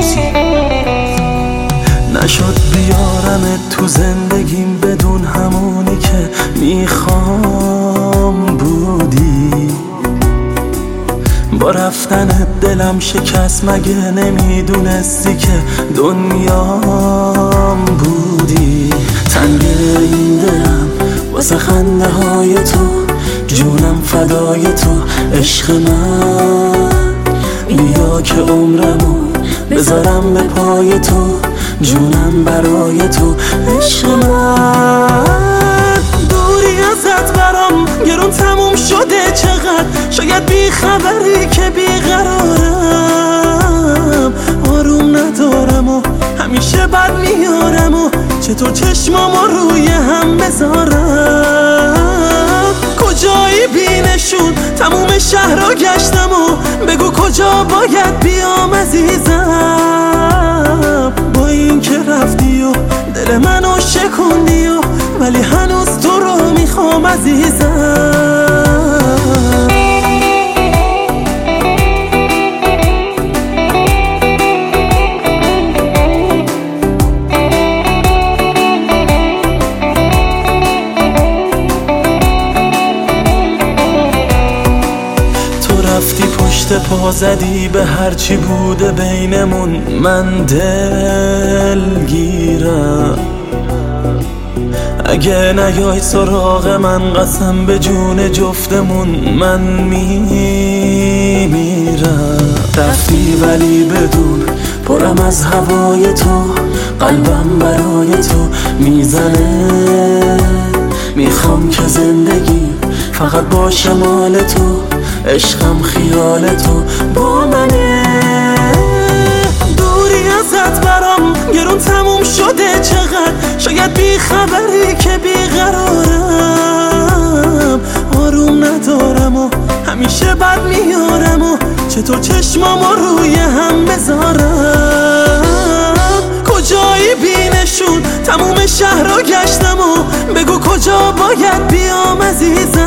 روزی نشد بیارمت تو زندگیم بدون همونی که میخوام بودی. با رفتن دلم شکست مگه نمیدونستی که دنیام بودی. تنگ این دلم واسه خنده های تو، جونم فدای تو عشق من. بیا که عمرمو بذارم به پای تو، جونم برای تو عشق من. دوری ازت برام گرون تموم شده چقدر، شاید بی خبری که بیقرارم. آروم ندارم و همیشه بد میارم و چطور چشمامو روی هم بذارم. کجایی بینشون تموم شهر رو گشتم و بگو کجا باید بیام عزیزم. با این که رفتی و دل منو شکندی و ولی هنوز تو رو میخوام عزیزم. رفتی پشت پا زدی به هرچی بوده بینمون، من دلگیرم. اگه نیای سراغ من قسم به جون جفتمون من میمیرم. رفتی ولی بدون پرم از هوای تو، قلبم برای تو میزنه. میخوام که زندگی فقط باشه مال تو، عشقم خیال تو با منه. دوری ازت برام گرون تموم شده چقدر، شاید بی خبری که بیقرارم. آروم ندارم و همیشه بد میارم و چطور چشمامو روی هم بذارم. کجایی بینشون تموم شهر رو گشتم و بگو کجا باید بیام عزیزم.